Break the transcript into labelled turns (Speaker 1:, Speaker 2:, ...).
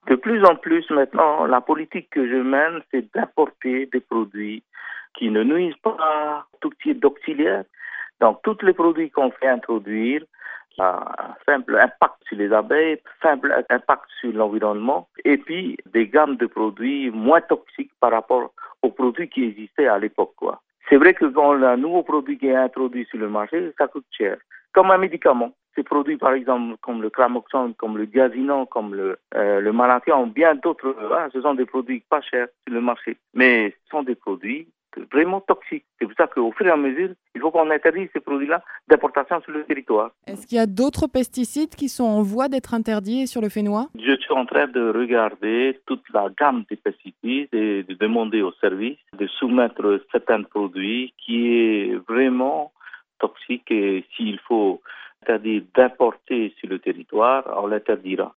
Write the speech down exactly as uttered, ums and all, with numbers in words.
Speaker 1: De plus en plus maintenant, la politique que je mène, c'est d'apporter des produits qui ne nuisent pas tout type d'auxiliaires. Donc, tous les produits qu'on fait introduire, un simple impact sur les abeilles, simple impact sur l'environnement, et puis des gammes de produits moins toxiques par rapport aux produits qui existaient à l'époque, quoi. C'est vrai que quand un nouveau produit qui est introduit sur le marché, ça coûte cher. Comme un médicament. Ces produits, par exemple, comme le Cramoxone, comme le Diazinon, comme le, euh, le Malathion, bien d'autres, hein, ce sont des produits pas chers sur le marché. Mais ce sont des produits vraiment toxiques. C'est pour ça qu'au fur et à mesure, il faut qu'on interdise ces produits-là d'importation sur le territoire.
Speaker 2: Est-ce qu'il y a d'autres pesticides qui sont en voie d'être interdits sur le Fénois?
Speaker 1: Je suis en train de regarder toute la gamme des pesticides et de demander aux services de soumettre certains produits qui est vraiment toxique et s'il faut interdire d'importer sur le territoire, on l'interdira.